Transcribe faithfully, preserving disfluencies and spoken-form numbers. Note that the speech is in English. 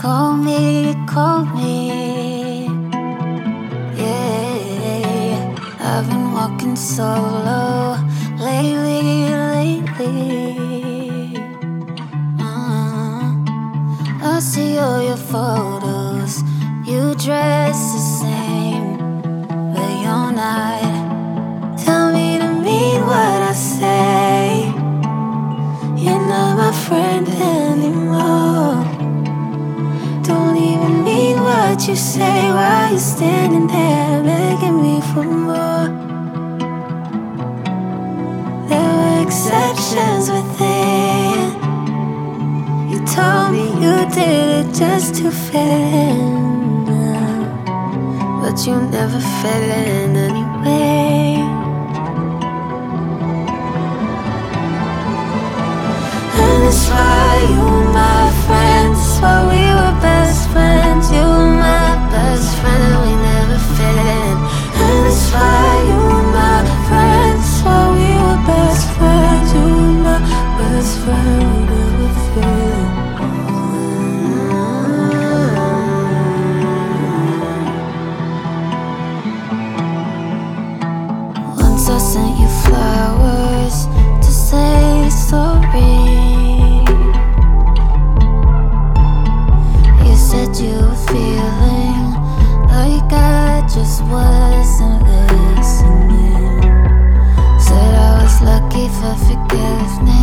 Call me, call me. Yeah, I've been walking solo lately, lately. uh, I see all your photos. You dress the same, but you're not. Tell me to mean what I say. You're not my friend anymore. Don't even mean what you say while you're standing there begging me for more. There were exceptions within. You told me you did it just to fit in, but you never fit in anyway. And that's why you were my friend. That's why we were best friends. You were my best friend and we never fit in. And that's why you were my friend. That's why we were best friends. You were my best friend, we never fit in. Once I sent you flowers to say sorry. You said you were feeling like I just wasn't listening. Said I was lucky for forgiveness.